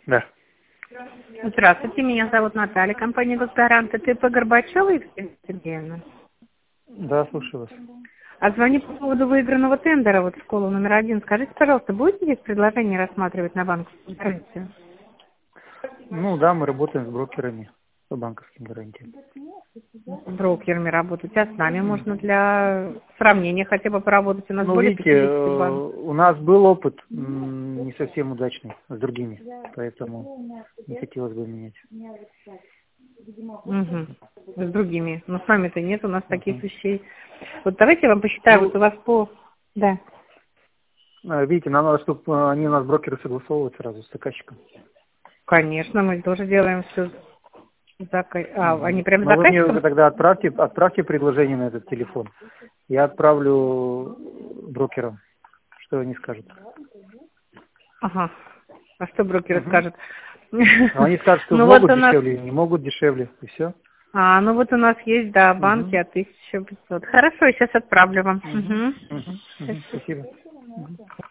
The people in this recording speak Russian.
Да. Здравствуйте, меня зовут Наталья, компания «Госгарант». Это ИП Горбачева Екатерина Сергеевна. Да, слушаю вас. А звоню по поводу выигранного тендера вот в школу номер 1. Скажите, пожалуйста, будете здесь предложение рассматривать на банковскую гарантию? Ну да, мы работаем с брокерами по банковским гарантиям. С брокерами работать, а с нами можно для сравнения хотя бы поработать. У нас Ну, более видите, 50 банков. у нас был опыт не совсем удачный с другими, поэтому не хотелось бы менять. Угу. С другими. Но с вами-то нет у нас таких Мгм. вещей. Вот давайте я вам посчитаю, вот у вас по... Да. Видите, нам надо, чтобы они у нас брокеры согласовывают сразу с заказчиком. Конечно, мы тоже делаем все. Они прям Но вы мне заказчиком? тогда отправьте предложение на этот телефон. Я отправлю брокерам, что они скажут. Ага. А что брокеры Мгм. скажут? Но они скажут, что Ну вот могут у нас... дешевле, не могут дешевле, и все. Ну вот у нас есть, да, банки от 1500. Хорошо, сейчас отправлю вам. Мгм. Спасибо.